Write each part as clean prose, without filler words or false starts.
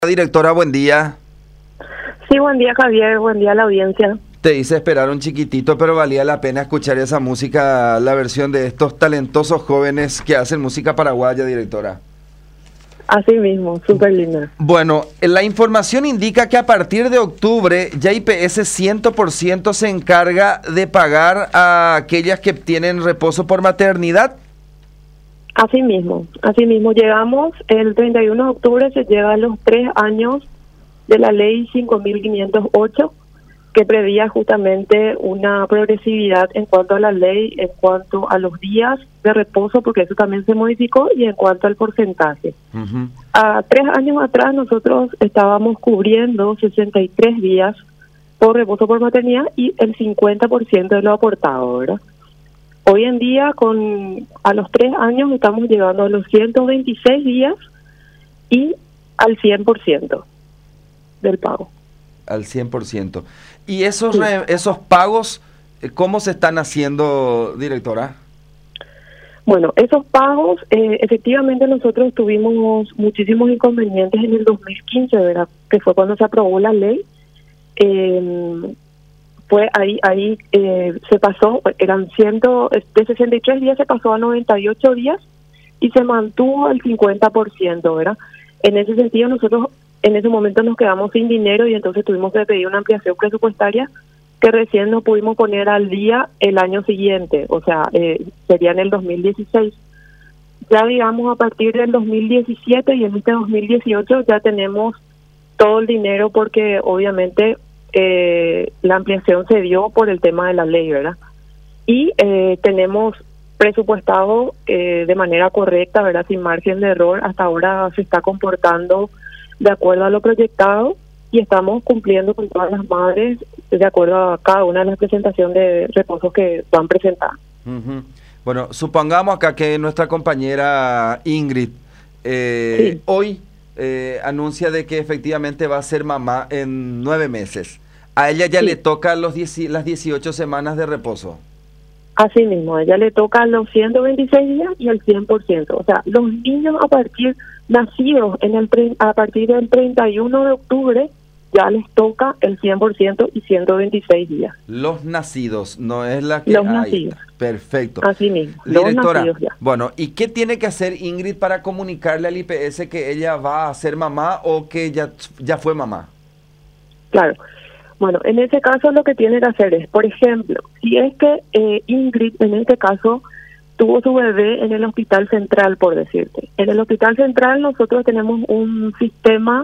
Directora, buen día. Sí, buen día Javier, buen día a la audiencia. Te hice esperar un chiquitito, pero valía la pena escuchar esa música, la versión de estos talentosos jóvenes que hacen música paraguaya, directora. Así mismo, súper linda. Bueno, la información indica que a partir de octubre ya IPS 100% se encarga de pagar a aquellas que tienen reposo por maternidad. Así mismo, llegamos el 31 de octubre, se llega a los 3 años de la ley 5.508, que prevía justamente una progresividad en cuanto a la ley, en cuanto a los días de reposo, porque eso también se modificó, y en cuanto al porcentaje. A 3 años atrás nosotros estábamos cubriendo 63 días por reposo por maternidad y el 50% de lo aportado, ¿verdad? Hoy en día, a los 3 años, estamos llegando a los 126 días y al 100% del pago. Al 100%. ¿Y esos, Sí. esos pagos, cómo se están haciendo, directora? Bueno, esos pagos, efectivamente nosotros tuvimos muchísimos inconvenientes en el 2015, ¿verdad? Que fue cuando se aprobó la ley. Fue ahí se pasó, de 63 días se pasó a 98 días y se mantuvo el 50%, ¿verdad? En ese sentido, nosotros en ese momento nos quedamos sin dinero y entonces tuvimos que pedir una ampliación presupuestaria que recién nos pudimos poner al día el año siguiente, o sea, sería en el 2016. Ya digamos a partir del 2017 y en este 2018 ya tenemos todo el dinero porque obviamente la ampliación se dio por el tema de la ley, ¿verdad? Y tenemos presupuestado de manera correcta, ¿verdad? Sin margen de error. Hasta ahora se está comportando de acuerdo a lo proyectado y estamos cumpliendo con todas las madres de acuerdo a cada una de las presentaciones de reposos que van presentando. Bueno, supongamos acá que nuestra compañera Ingrid Sí. hoy anuncia de que efectivamente va a ser mamá en 9 meses. A ella ya Sí. le toca las 18 semanas de reposo. Así mismo, a ella le toca los 126 días y el 100%. O sea, los niños nacidos a partir del 31 de octubre, ya les toca el 100% y 126 días. Los nacidos, no es la que... Los Ahí nacidos. está, perfecto. Así mismo, los Directora, nacidos ya. bueno, ¿y qué tiene que hacer Ingrid para comunicarle al IPS que ella va a ser mamá o que ya fue mamá? Claro. Bueno, en ese caso lo que tiene que hacer es, por ejemplo, si es que Ingrid en este caso tuvo su bebé en el hospital central, por decirte. En el hospital central nosotros tenemos un sistema,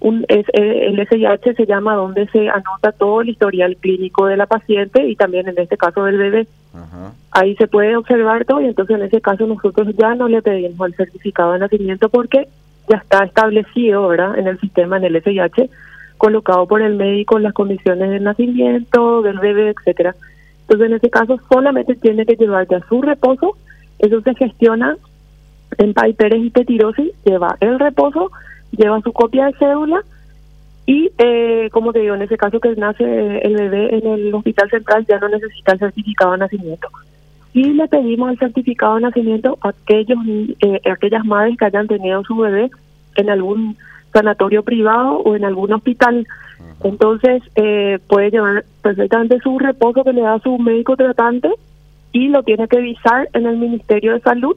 el SIH se llama, donde se anota todo el historial clínico de la paciente y también en este caso del bebé. Ajá. Ahí se puede observar todo y entonces en ese caso nosotros ya no le pedimos el certificado de nacimiento porque ya está establecido, ¿verdad?, en el sistema, en el SIH, colocado por el médico en las condiciones del nacimiento, del bebé, etcétera. Entonces, en ese caso, solamente tiene que llevar ya su reposo. Eso se gestiona en Paiperes y Petirosi, lleva el reposo, lleva su copia de cédula y, como te digo, en ese caso que nace el bebé en el hospital central, ya no necesita el certificado de nacimiento. Y le pedimos el certificado de nacimiento a aquellas madres que hayan tenido su bebé en algún sanatorio privado o en algún hospital. Entonces puede llevar perfectamente su reposo que le da su médico tratante y lo tiene que visar en el Ministerio de Salud.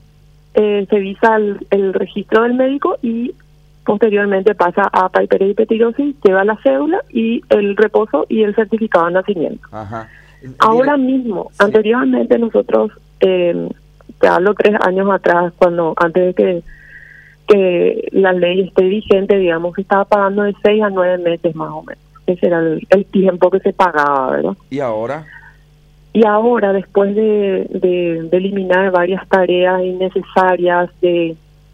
Se visa el registro del médico y posteriormente pasa a Paiperes y Petirosi, lleva la cédula y el reposo y el certificado de nacimiento. Ajá. Ahora mismo, Sí. anteriormente nosotros, te hablo 3 años atrás, antes de que la ley esté vigente, digamos, que estaba pagando de 6 a 9 meses más o menos. Ese era el tiempo que se pagaba, ¿verdad? ¿Y ahora? Y ahora, después de eliminar varias tareas innecesarias, de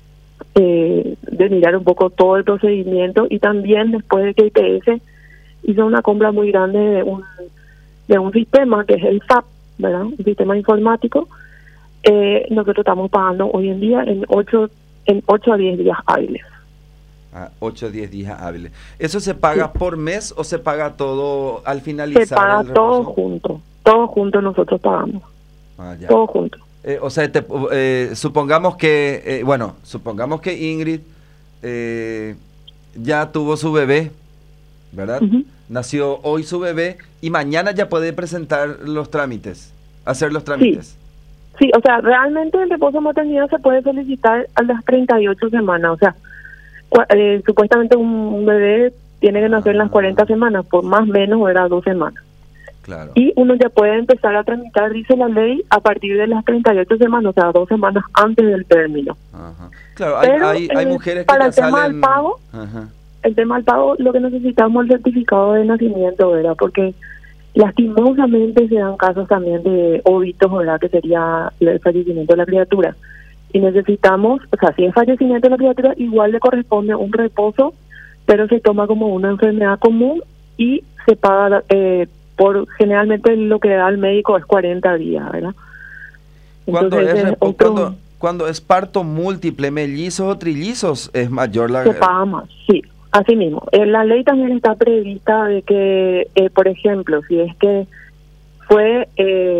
mirar un poco todo el procedimiento, y también después de que IPS hizo una compra muy grande de un sistema que es el SAP, ¿verdad?, un sistema informático, nosotros estamos pagando hoy en día en 8 a 10 días hábiles. 8 o 10 días hábiles. ¿Eso se paga por mes o se paga todo al Se finalizar paga el todo reposo? todo junto nosotros pagamos, Ya. todo junto. O sea, supongamos que, supongamos que Ingrid ya tuvo su bebé, ¿verdad? Nació hoy su bebé y mañana ya puede presentar los trámites, hacer los trámites. Sí, o sea, realmente el reposo de maternidad se puede solicitar a las 38 semanas, o sea, supuestamente un bebé tiene que nacer en las 40 semanas, por más o menos era 2 semanas. Claro. Y uno ya puede empezar a tramitar, dice la ley, a partir de las 38 semanas, o sea, 2 semanas antes del término. Ajá. Claro, Pero, hay mujeres que para ya el tema salen... del pago, el tema del pago, lo que necesitamos es el certificado de nacimiento, ¿verdad? Porque lastimosamente se dan casos también de óbitos, ¿verdad? Que sería el fallecimiento de la criatura. Y necesitamos, o sea, si es fallecimiento de la criatura, igual le corresponde un reposo, pero se toma como una enfermedad común y se paga, por generalmente lo que da el médico es 40 días, ¿verdad? Cuando es parto múltiple, mellizos o trillizos, es mayor la... Se paga más, sí. Así mismo, en la ley también está prevista de que, por ejemplo, si es que fue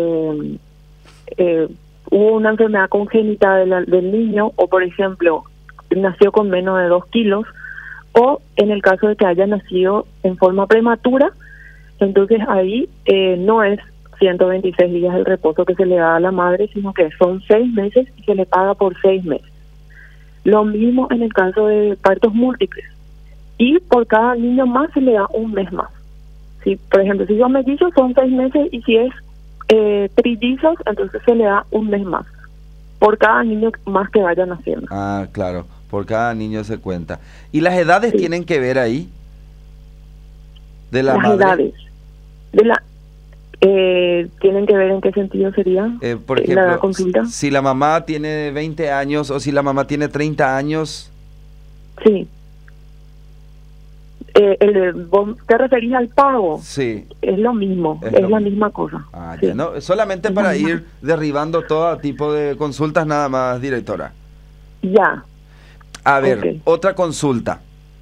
hubo una enfermedad congénita del niño, o por ejemplo, nació con menos de 2 kilos, o en el caso de que haya nacido en forma prematura, entonces ahí no es 126 días el reposo que se le da a la madre, sino que son 6 meses y se le paga por 6 meses. Lo mismo en el caso de partos múltiples. Y por cada niño más se le da un mes más. Si, por ejemplo, si son mellizos son 6 meses y si es trillizos, entonces se le da un mes más. Por cada niño más que vaya naciendo. Ah, claro, por cada niño se cuenta. ¿Y las edades tienen que ver ahí? De la madre. Las edades. ¿Tienen que ver en qué sentido sería? Por ejemplo, la consulta. Si la mamá tiene 20 años o si la mamá tiene 30 años. Sí. ¿Vos te referís al pago? Sí. Es lo mismo, es la misma cosa. Sí. Ya, ¿no? Solamente para ir derribando todo tipo de consultas nada más, directora. Ya. A ver, otra consulta.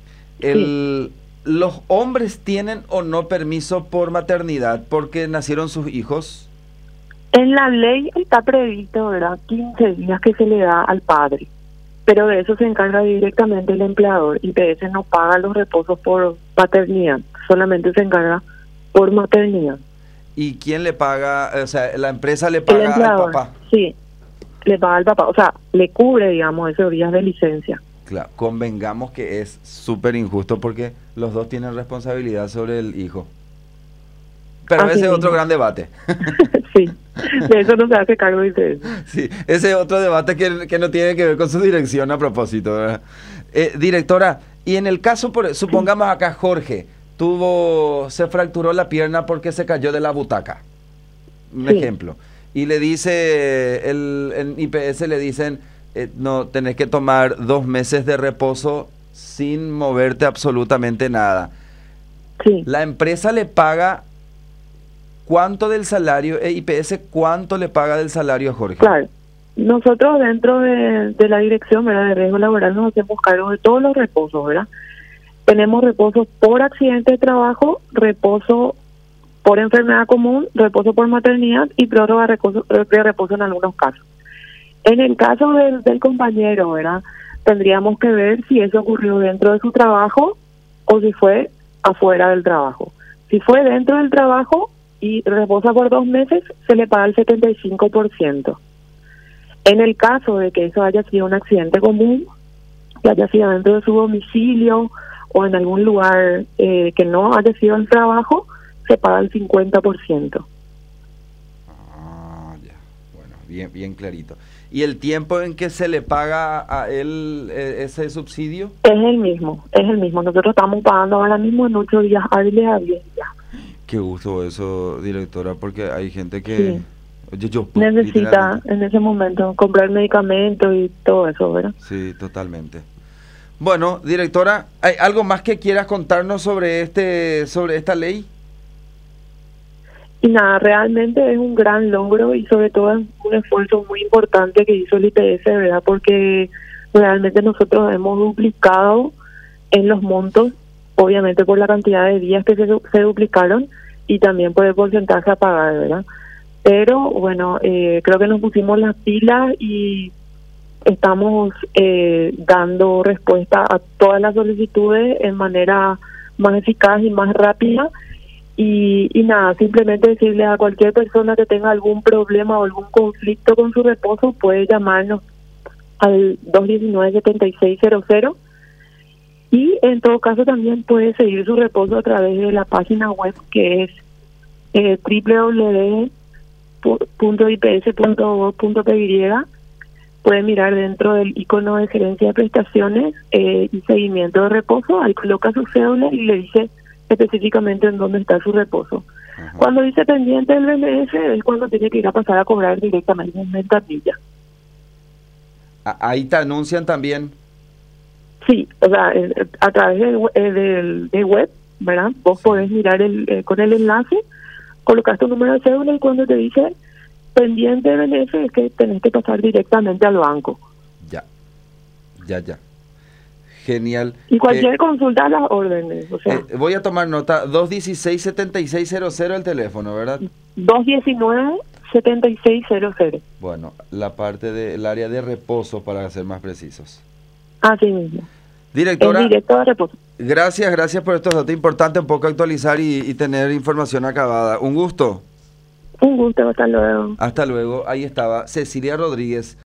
¿Los hombres tienen o no permiso por maternidad porque nacieron sus hijos? En la ley está previsto, ¿verdad? 15 días que se le da al padre. Pero de eso se encarga directamente el empleador. IPS no paga los reposos por paternidad, solamente se encarga por maternidad. ¿Y quién le paga? O sea, la empresa le paga al papá. Sí, le paga al papá, o sea, le cubre, digamos, esos días de licencia. Claro, convengamos que es súper injusto porque los dos tienen responsabilidad sobre el hijo. Pero así ese es mismo. otro gran debate. Sí, de eso no se hace cargo IPS. Sí, ese es otro debate que no tiene que ver con su dirección a propósito, ¿verdad? Directora, y en el caso, supongamos acá Jorge, se fracturó la pierna porque se cayó de la butaca, un ejemplo, y le dice, en IPS le dicen, no, tenés que tomar 2 meses de reposo sin moverte absolutamente nada. Sí. La empresa le paga... ¿Cuánto del salario, IPS, cuánto le paga del salario a Jorge? Claro, nosotros dentro de la dirección, ¿verdad?, de riesgo laboral nos hacemos cargo de todos los reposos, ¿verdad? Tenemos reposo por accidente de trabajo, reposo por enfermedad común, reposo por maternidad y prórroga de reposo en algunos casos. En el caso del compañero, ¿verdad?, tendríamos que ver si eso ocurrió dentro de su trabajo o si fue afuera del trabajo. Si fue dentro del trabajo y reposa por 2 meses, se le paga el 75%. En el caso de que eso haya sido un accidente común, que haya sido dentro de su domicilio o en algún lugar que no haya sido el trabajo, se paga el 50%. Ah, ya. Bueno, bien clarito. ¿Y el tiempo en que se le paga a él ese subsidio? Es el mismo. Nosotros estamos pagando ahora mismo en 8 días hábiles a 10 días. Qué gusto eso, directora, porque hay gente que necesita en ese momento comprar medicamentos y todo eso, ¿verdad? Sí, totalmente. Bueno, directora, ¿hay algo más que quieras contarnos sobre esta ley? Y nada, realmente es un gran logro y sobre todo es un esfuerzo muy importante que hizo el IPS, ¿verdad? Porque realmente nosotros hemos duplicado en los montos, obviamente por la cantidad de días que se duplicaron y también por el porcentaje a pagar, ¿verdad? Pero bueno, creo que nos pusimos las pilas y estamos dando respuesta a todas las solicitudes en manera más eficaz y más rápida. Y nada, simplemente decirle a cualquier persona que tenga algún problema o algún conflicto con su reposo, puede llamarnos al 219-7600, y en todo caso también puede seguir su reposo a través de la página web, que es www.ips.gov.py. Puede mirar dentro del icono de gerencia de prestaciones y seguimiento de reposo, ahí coloca su cédula y le dice específicamente en dónde está su reposo. Ajá. Cuando dice pendiente del BMS es cuando tiene que ir a pasar a cobrar directamente en ventanilla. Ahí te anuncian también. Sí, o sea, a través de web, ¿verdad? Vos podés mirar con el enlace, colocas tu número de cédula y cuando te dice pendiente de BMS es que tenés que pasar directamente al banco. Ya. Genial. Y cualquier consulta a las órdenes, o sea. Voy a tomar nota, 216-7600 el teléfono, ¿verdad? 219-7600. Bueno, la parte del área de reposo para ser más precisos. Así mismo. Directora, En directo de reposo. gracias por estos datos importantes, un poco actualizar y tener información acabada. Un gusto. Un gusto, hasta luego. Hasta luego. Ahí estaba Cecilia Rodríguez.